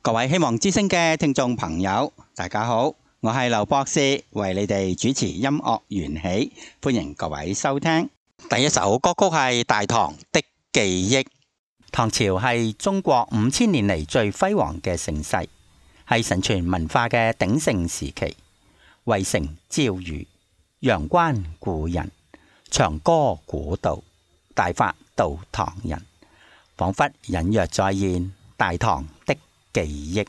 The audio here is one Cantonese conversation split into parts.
各位希望之聲嘅聽眾朋友，大家好，我係劉博士，為你哋主持音樂緣起，歡迎各位收聽。第一首歌曲係大唐的記憶。唐朝係中國5000年嚟最輝煌嘅盛世，係神傳文化嘅鼎盛時期。渭城朝雨，陽關故人，長歌古道，大法度唐人，仿佛隱約再現大唐的記憶。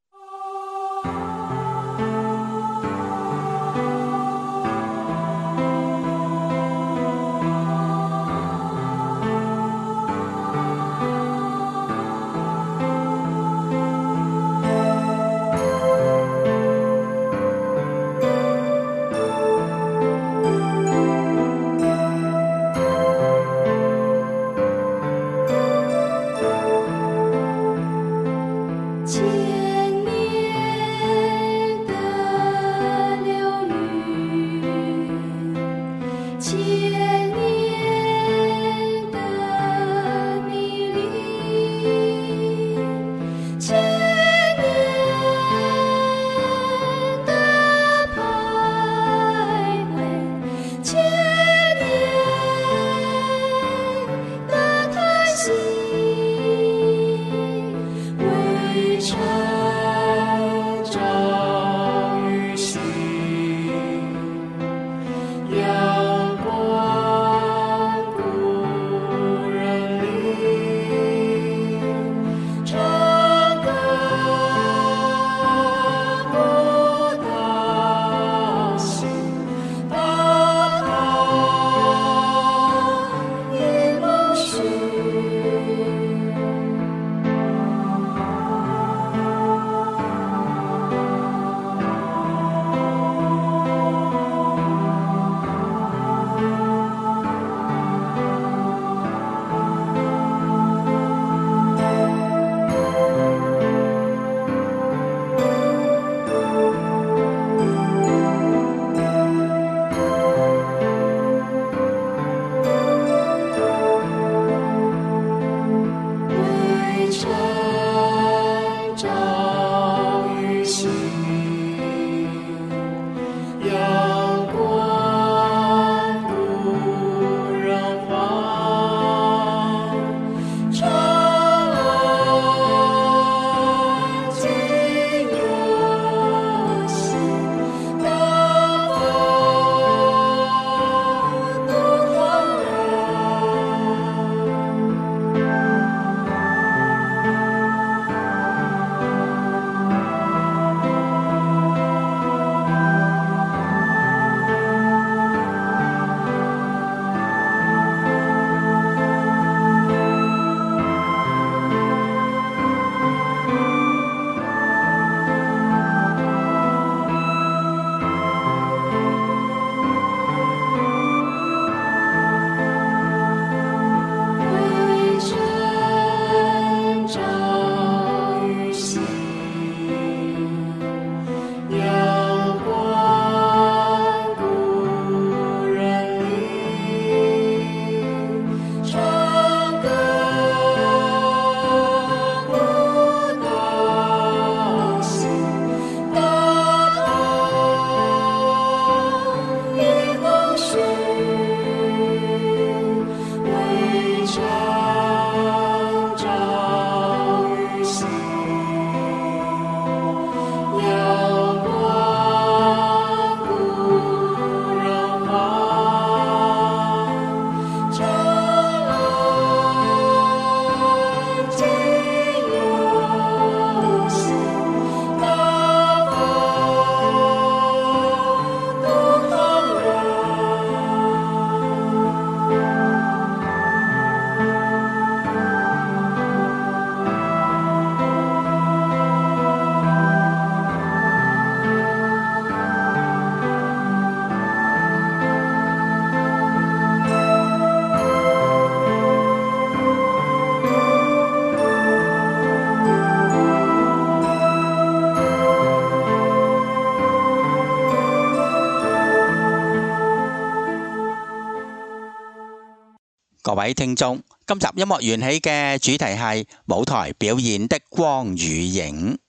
各位聽眾，今集音樂緣起嘅主題係舞台表演的光與影。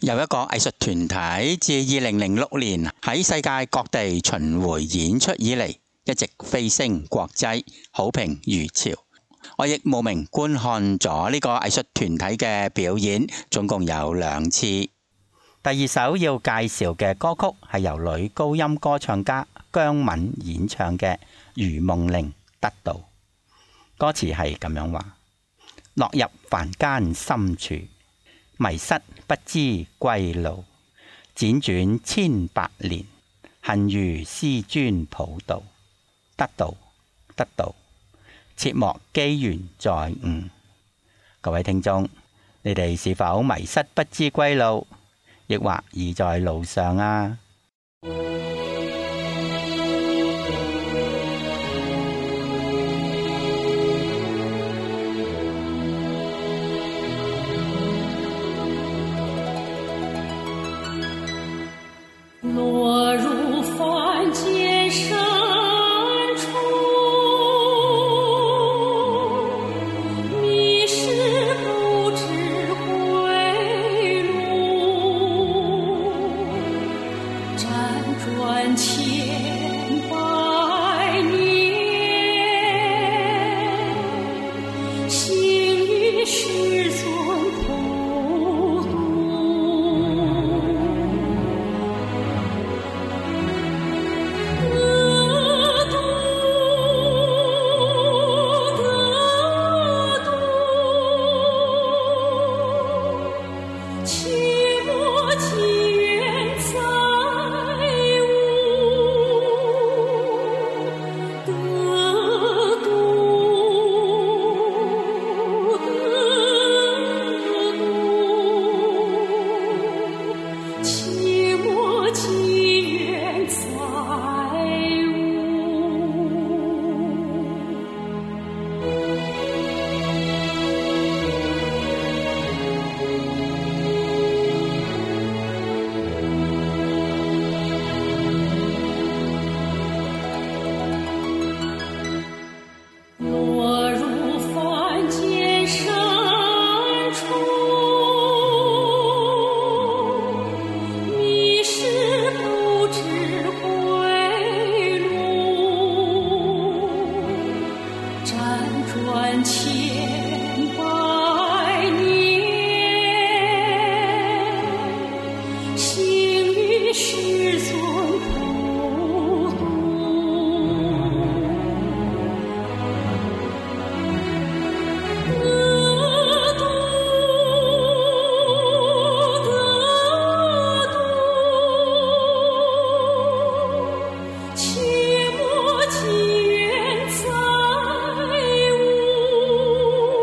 有一個藝術團體自2006年喺世界各地巡迴演出以嚟，一直飛升國際，好評如潮。我亦慕名觀看咗呢個藝術團體嘅表演，總共有2次。第二首要介紹嘅歌曲係由女高音歌唱家姜敏演唱嘅《如夢令得到》。歌詞係咁樣話：落入凡間深處，迷失不知歸路，輾轉千百年，恨如師尊普渡。得到，得到，切莫機緣再誤。各位聽眾，你哋是否迷失不知歸路，抑或已在路上啊？ 落入凡間深處，迷失不知歸路，輾轉千百年，行於師尊普渡。切莫機緣再誤。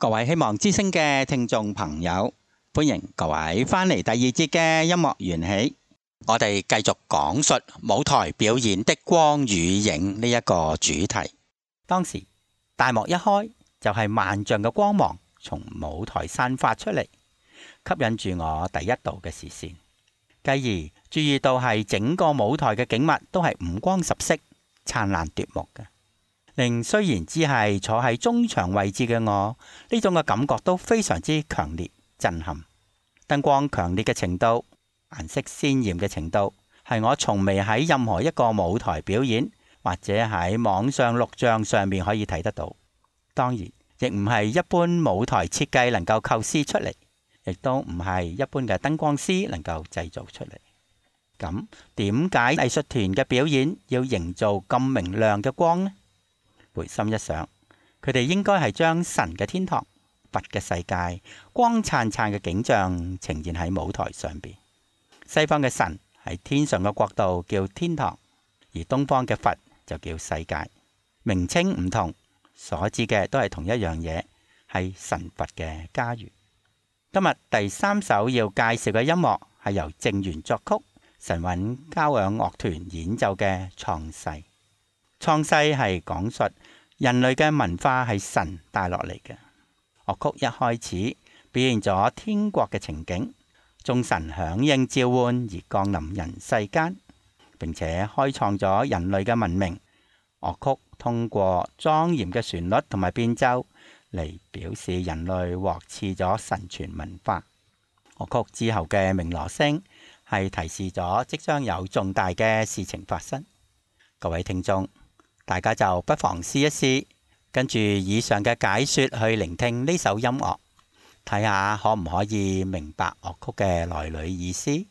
各位希望之聲嘅聽眾朋友，歡迎各位返嚟第二節嘅音樂緣起。我哋繼續講述舞台表演的光與影呢一個主題。當時大幕一開，就係萬丈嘅光芒從舞台散發出嚟，吸引住我第一度嘅視線。繼而注意到係整個舞台嘅景物都係五光十色、燦爛奪目嘅，令雖然只係坐喺中場位置嘅我，呢種嘅感覺都非常之強烈震撼。燈光強烈嘅程度、顏色鮮豔嘅程度，係我從未喺任何一個舞台表演或者喺網上錄像上面可以睇得到。當然，亦唔係一般舞台設計能夠構思出嚟，亦都唔係一般嘅燈光師能夠製造出嚟。咁點解藝術團嘅表演要營造咁明亮嘅光呢？回心一想，佢哋應該係將神嘅天堂、佛嘅世界、光燦燦嘅景象呈現喺舞台上邊。西方嘅神係天上嘅國度叫天堂，而東方嘅佛就叫世界。名稱唔同，所指嘅都係同一樣嘢，係神佛嘅家園。今日第三首要介紹嘅音樂係由鄭源作曲、神韻交響樂團演奏嘅創世。創世係講述人類嘅文化係神帶落嚟嘅。樂曲一開始表現咗天國嘅情景，眾神響應召喚而降臨人世間，並且開創咗人類嘅文明。樂曲通過莊嚴嘅旋律同埋變奏嚟表示人類獲賜咗神傳文化。樂曲之後嘅鳴鑼聲係提示咗即將有重大嘅事情發生。各位聽眾，大家就不妨試一試，跟住以上嘅解說去聆聽呢首音樂，睇下可唔可以明白樂曲嘅來裡意思。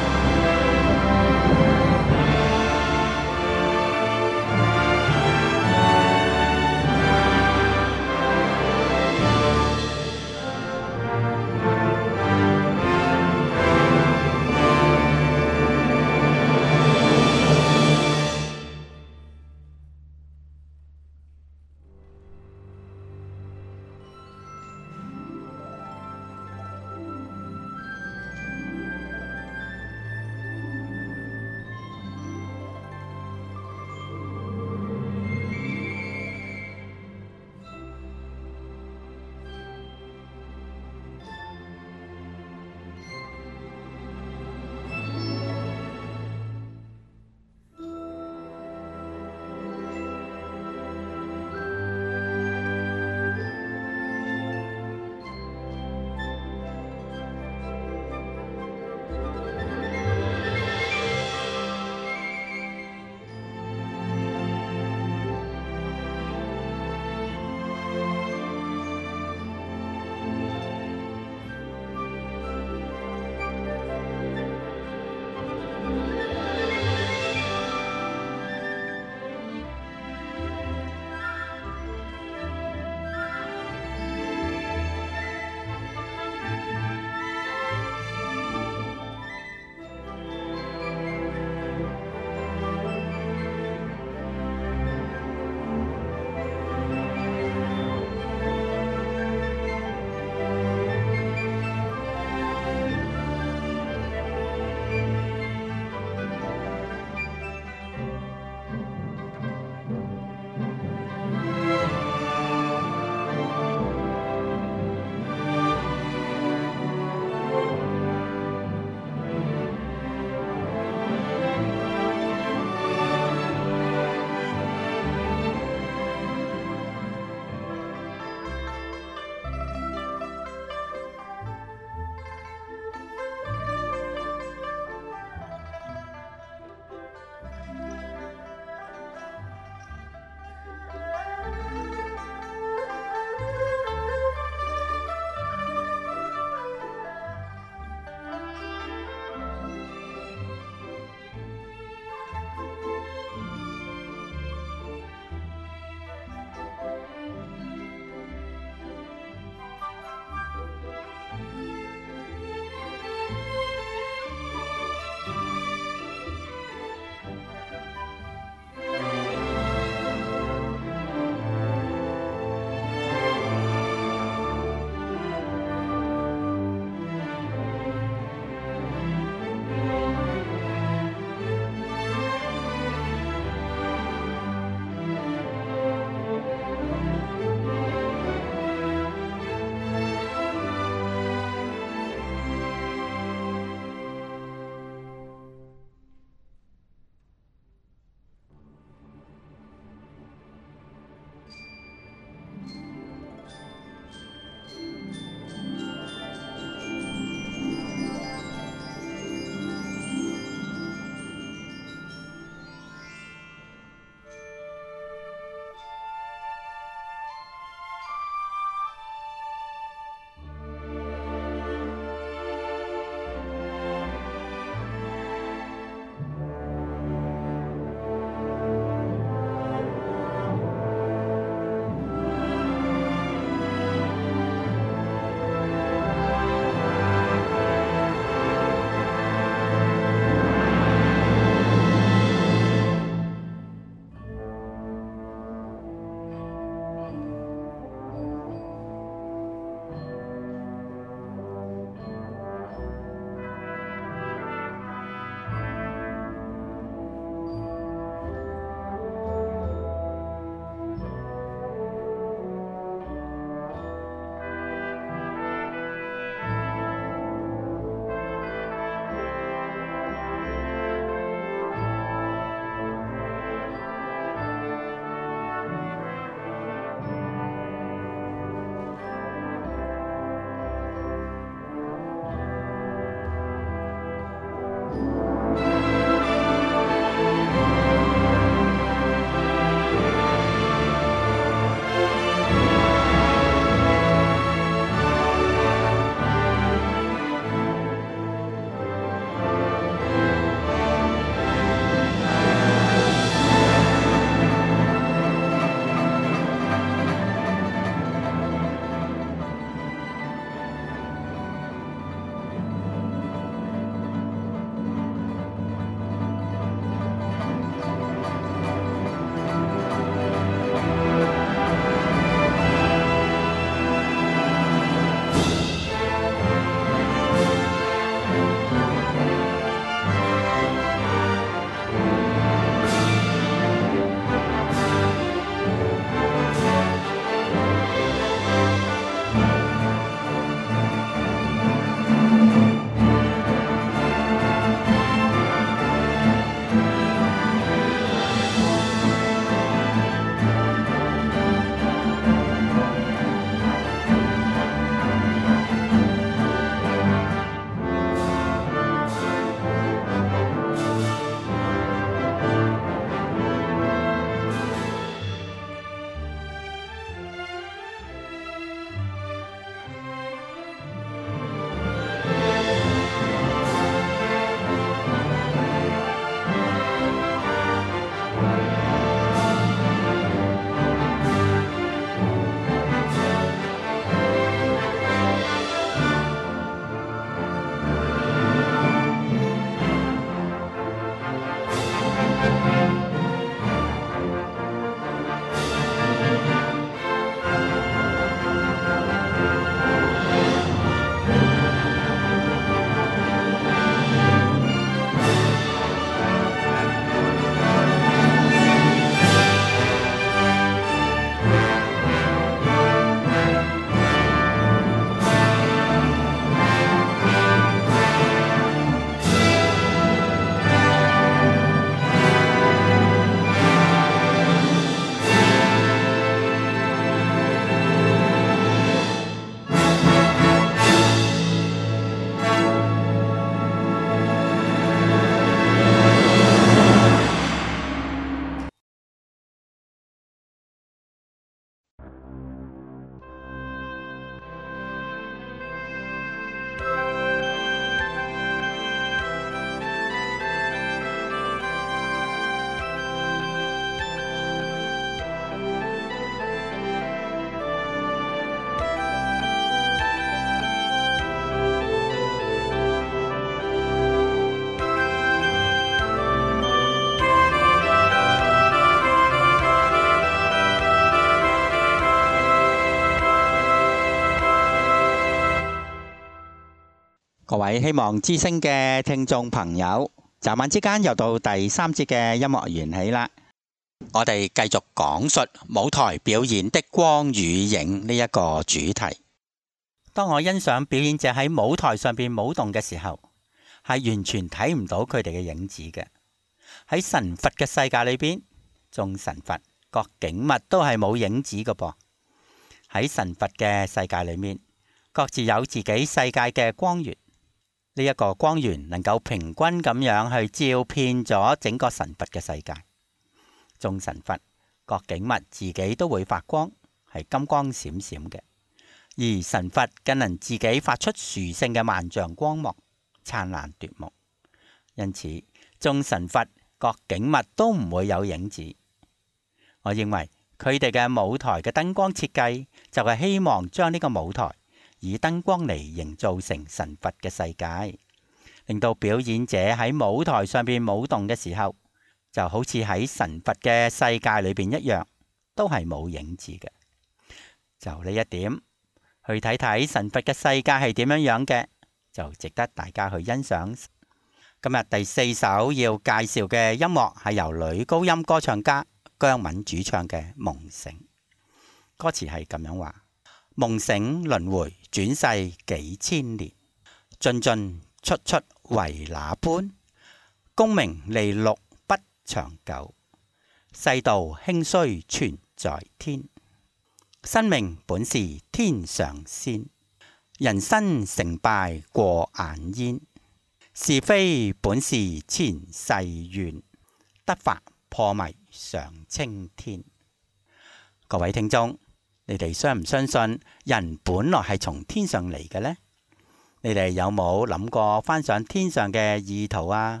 各位希望之聲嘅聽眾朋友，眨眼之間又到第3節嘅音樂緣起啦。我哋繼續講述舞台表演的光與影呢一個主題。當我欣賞表演者喺舞台上邊舞動嘅時候，係完全睇唔到佢哋嘅影子嘅。喺神佛嘅世界裏邊，眾神佛各景物都係冇影子嘅噃。喺神佛嘅世界裏面，各自有自己世界嘅光源。呢一個光源能夠平均咁樣去照遍咗整個神佛嘅世界。眾神佛各景物自己都會發光，係金光閃閃嘅。而神佛更能自己發出殊勝嘅萬丈光芒，燦爛奪目。因此，眾神佛各景物都唔會有影子。我認為佢哋嘅舞台嘅燈光設計就係希望將呢個舞台以燈光嚟營造成神佛嘅世界，令到表演者喺舞台上邊舞動嘅時候，就好似喺神佛嘅世界裏邊一樣，都係冇影子嘅。就呢一點，去睇睇神佛嘅世界係點樣樣嘅，就值得大家去欣賞。今日第4首要介紹嘅音樂係由女高音歌唱家姜敏主唱嘅《夢醒》。歌詞係咁樣話：夢醒輪迴轉世幾千年，進進出出為那般，功名利祿不長久，世道興衰全在天。生命本是天上仙，人生成敗過眼煙。是非本是前世緣，得法破迷上青天。各位聽眾，你哋相唔相信人本來係從天上嚟嘅呢？你哋有冇諗過返上天上嘅意圖啊？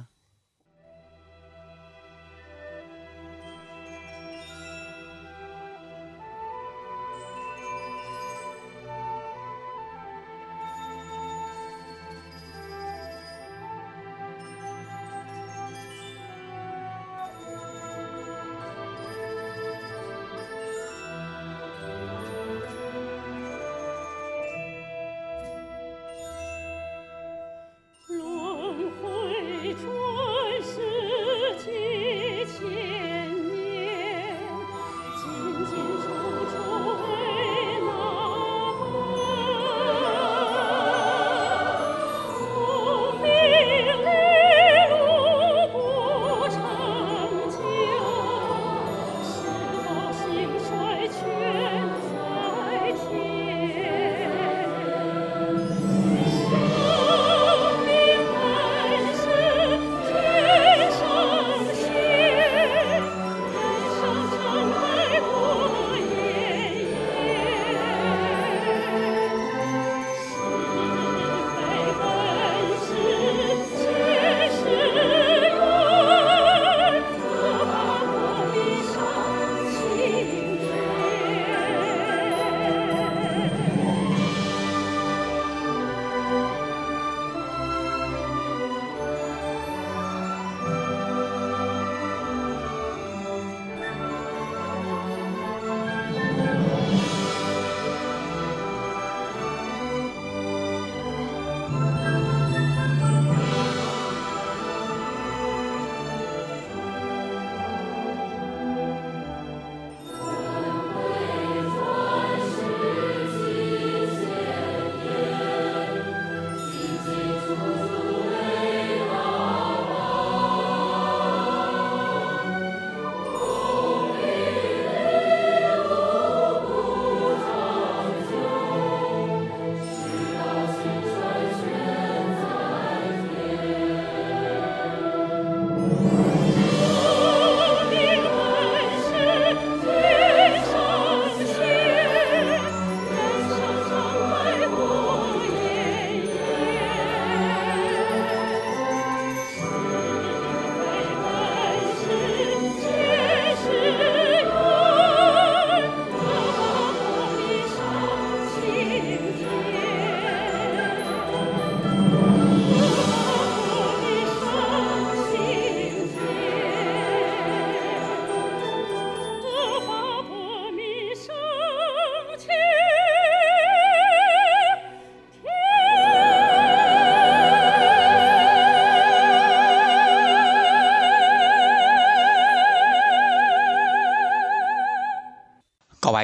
轮回转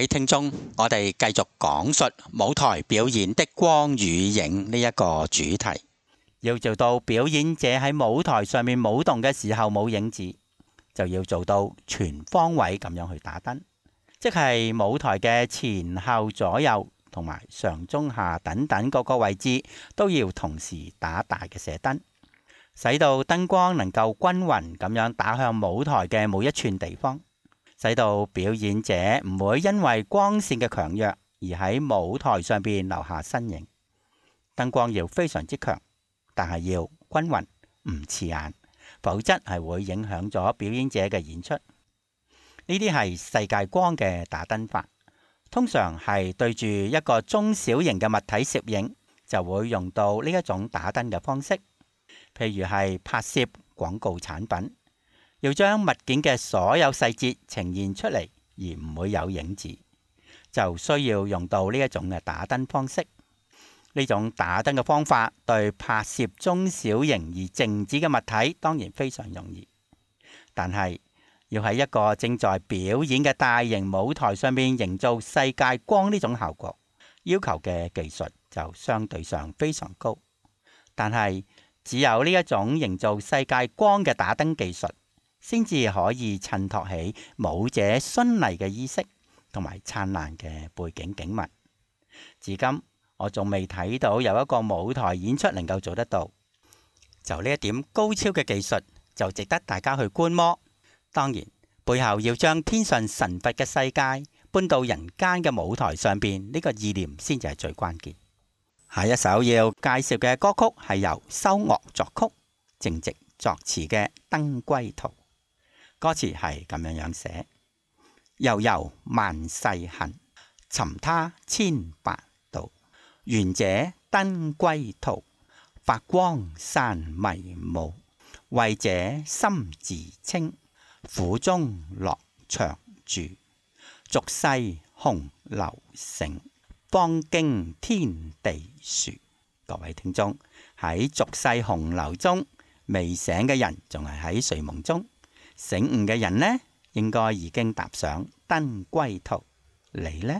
位聽眾，我哋繼續講述舞台表演的光與影呢一個主題。要做到表演者喺舞台上面舞動嘅時候冇影子，就要做到全方位咁樣去打燈，即係舞台嘅前後左右同埋上中下等等各個位置都要同時打大嘅射燈，使到燈光能夠均勻咁樣打向舞台嘅每一寸地方，使到表演者唔會因為光線嘅強弱而喺舞台上邊留下身影。燈光要非常之強，但係要均勻，唔刺眼，否則係會影響咗表演者嘅演出。呢啲係世界光嘅打燈法，通常係對住一個中小型嘅物體攝影，就會用到呢一種打燈嘅方式。譬如係拍攝廣告產品，要將物件嘅所有細節呈現出嚟，而唔會有影子，就需要用到呢一種嘅打燈方式。呢種打燈嘅方法對拍攝中小型而靜止嘅物體當然非常容易，但係要喺一個正在表演嘅大型舞台上面營造世界光呢種效果，要求嘅技術就相對上非常高。但係只有呢一種營造世界光嘅打燈技術，先至可以襯托起舞者絢麗嘅衣飾同埋燦爛嘅背景景物。至今我仲未睇到有一個舞台演出能夠做得到，就呢一點高超嘅技術就值得大家去觀摩。當然，背後要將天上神佛嘅世界搬到人間嘅舞台上邊，呢個意念先至係最關鍵。下一首要介紹嘅歌曲係由修岳作曲、靜寂作詞嘅《登歸途》。歌詞係咁樣寫：悠悠萬世行，尋他千百度。願者登歸途，發光散迷霧。慧者心自清，苦中樂長住。俗世洪流成，方經天地殊。各位聽眾，喺俗世洪流中，未醒嘅人仲係喺睡夢中，醒悟嘅人呢，應該已經踏上登歸途。你呢？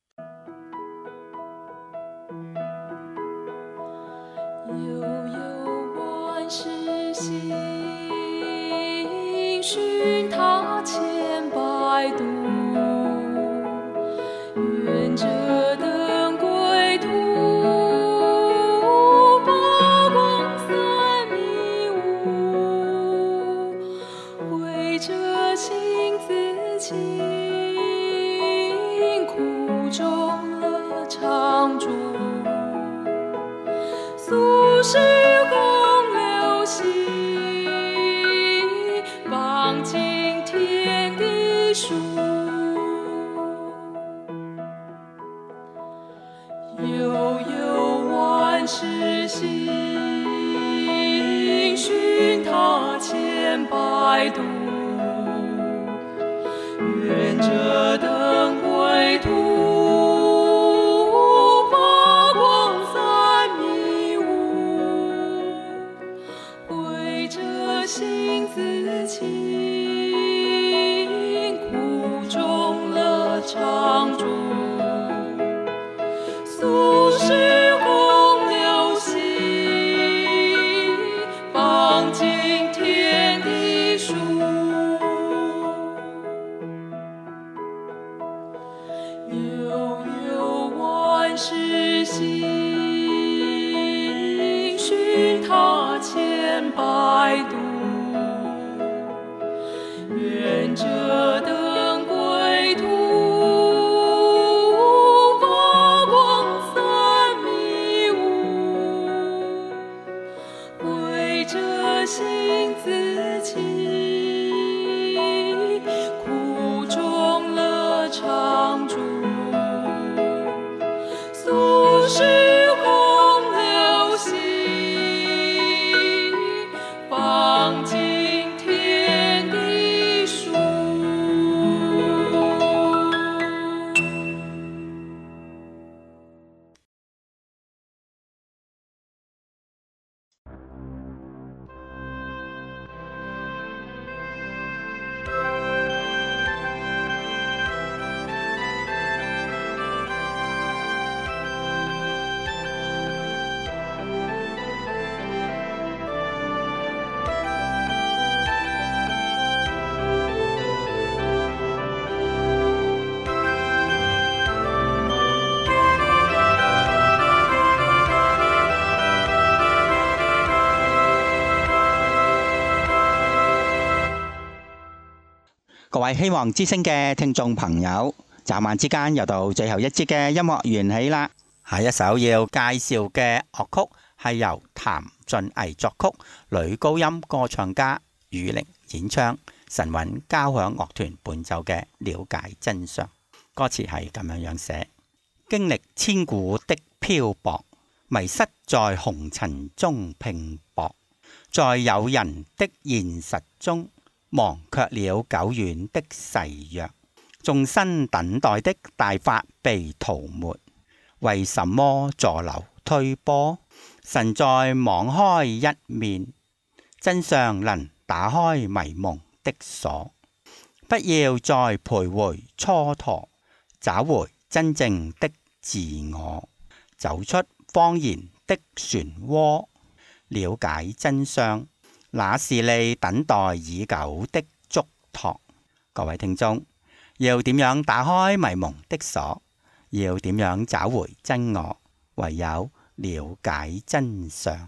悠悠萬世行，尋他千百度。願者登歸途，發光散迷霧。慧者心自清，苦中樂常駐。俗世洪流兮，方經天地殊。悠悠萬世行，尋他千百度。願者登歸途，心自清，苦中樂常駐。俗世洪流兮，方經天地殊。悠悠萬世行，尋他千百度。願者登歸途，發光散迷霧。慧者心自清，苦中樂常駐。俗世洪流兮，方經天地殊。 各位希望之聲嘅聽眾朋友，眨眼之間又到最後一節嘅音樂緣起啦。下一首要介紹嘅樂曲係由譚俊毅作曲，女高音歌唱家雨玲演唱，神韻交響樂團伴奏嘅《了解真相》。歌詞係咁樣寫：經歷千古的漂泊，迷失在紅塵中拼搏，在有人的現實中，忘卻了久遠的誓約，眾生等待的大法被塗抹，為什麼助流推波？神在網開一面，真相能打開迷蒙的鎖，不要再徘徊蹉跎，找回真正的自我，走出謊言的漩渦，了解真相，那是你等待已久的囑託。各位聽眾，要點樣打開迷蒙的鎖？要點樣找回真我？唯有了解真相。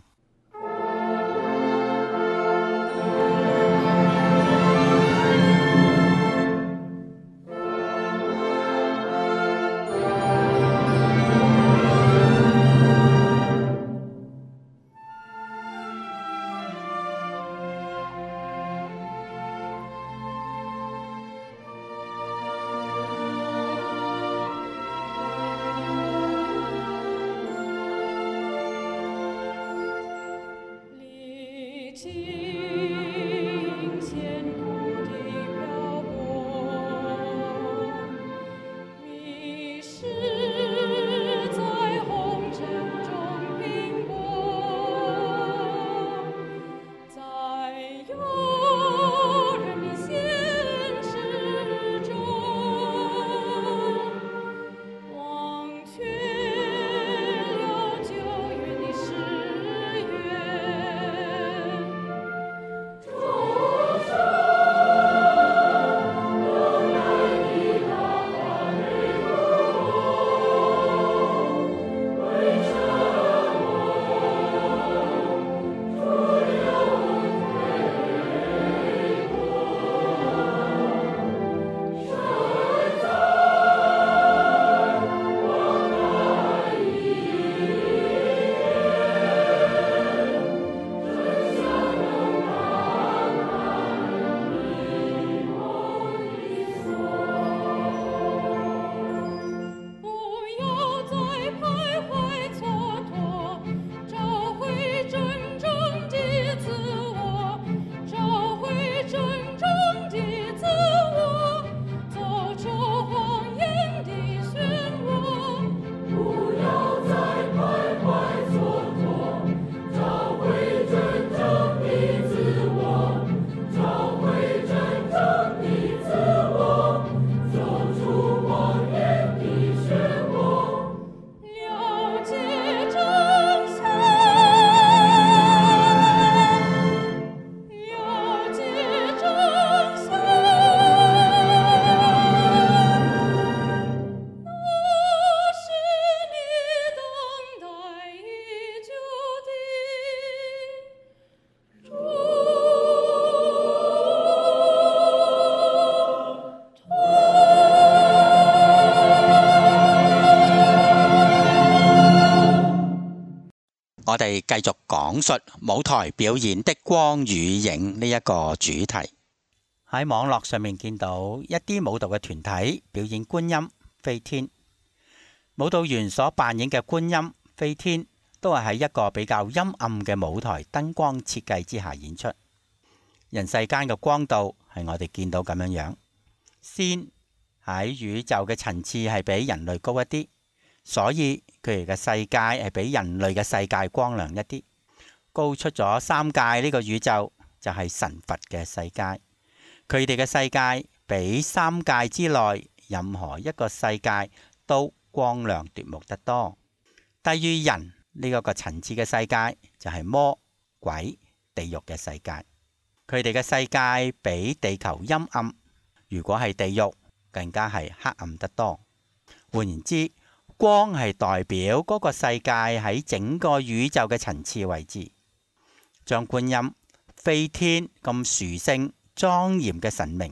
我哋繼續講述舞台表演的光與影呢一個主題。喺網絡上面見到一啲舞蹈嘅團體表演觀音、飛天，舞蹈員所扮演嘅觀音、飛天都係喺一個比較陰暗嘅舞台燈光設計之下演出。人世間嘅光度係我哋見到咁樣樣，仙喺宇宙嘅層次係比人類高一啲，所以佢哋嘅世界係比人類嘅世界光亮一啲，高出咗三界。呢個宇宙就係神佛嘅世界，佢哋嘅世界比三界之內任何一個世界都光亮奪目得多。低於人呢個層次嘅世界就係魔鬼地獄嘅世界，佢哋嘅世界比地球陰暗，如果係地獄更加係黑暗得多。換言之，光係代表嗰個世界喺整個宇宙嘅層次位置，將觀音、飛天咁殊勝莊嚴嘅神明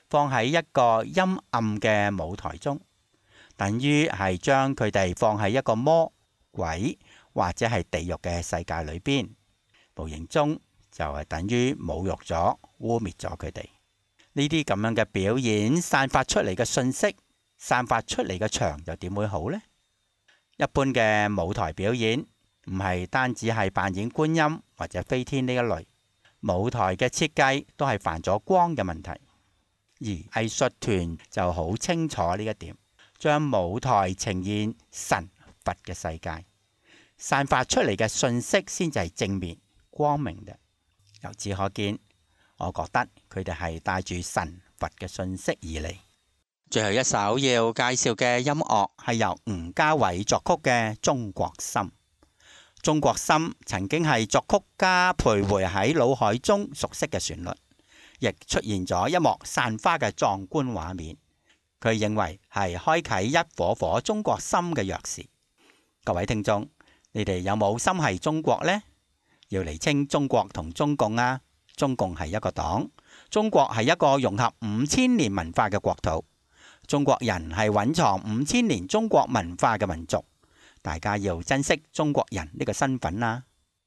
放喺一個陰暗嘅舞台中，等於係將佢哋放喺一個魔鬼或者係地獄嘅世界裏邊，無形中就係等於侮辱咗、污蔑咗佢哋。呢啲咁樣嘅表演散發出嚟嘅信息，散發出嚟嘅場又點會好呢？一般嘅舞台表演唔係單止係扮演觀音或者飛天呢一類，舞台嘅設計都係犯咗光嘅問題。而藝術團就好清楚呢一點，將舞台呈現神佛嘅世界，散發出嚟嘅信息先至係正面光明嘅。由此可見，我覺得佢哋係帶住神佛嘅信息而嚟。最後一首要介紹嘅音樂係由吳家偉作曲嘅《中國心》。中國心曾經係作曲家徘徊喺腦海中熟悉嘅旋律，亦出現咗一幕散花嘅壯觀畫面。佢認為係開啟一顆顆中國心嘅鑰匙。各位聽眾，你哋有冇心係中國呢？要釐清中國同中共啊！中共係一個黨，中國係一個融合5000年文化嘅國土。中國人係蘊藏5000年中國文化嘅民族。大家要珍惜中國人呢個身份啦。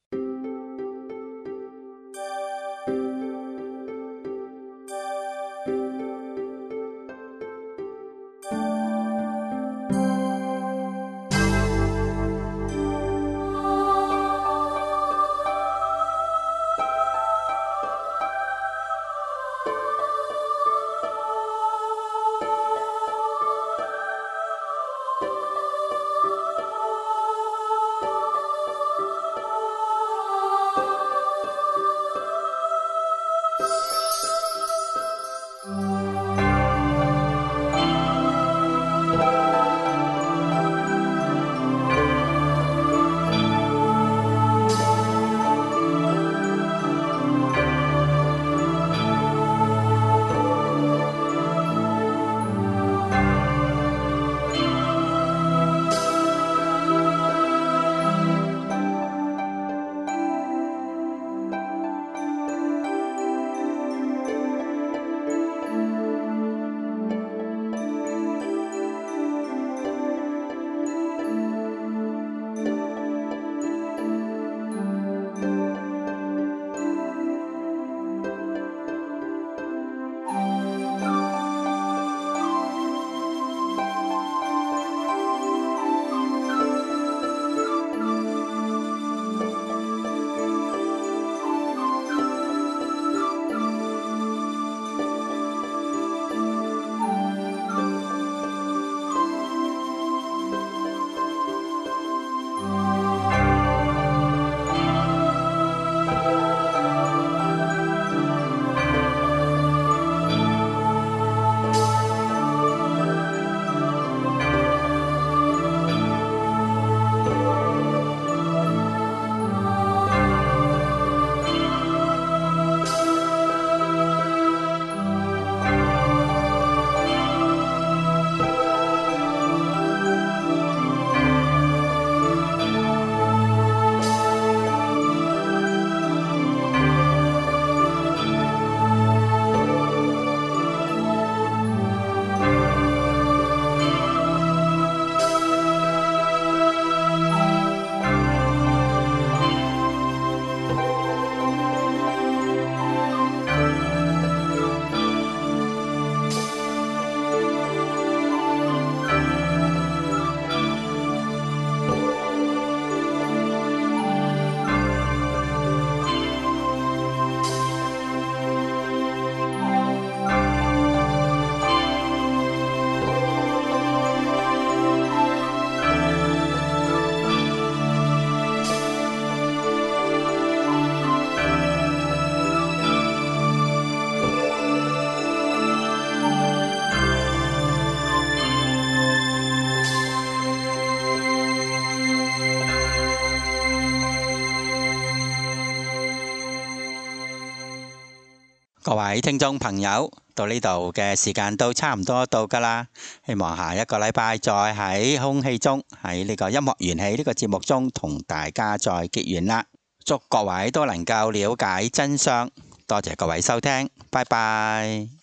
各位聽眾朋友，到呢度嘅時間都差唔多到㗎啦。希望下一個禮拜再喺空氣中，喺呢個音樂緣起呢個節目中同大家再結緣啦。祝各位都能夠了解真相。多謝各位收聽，拜拜。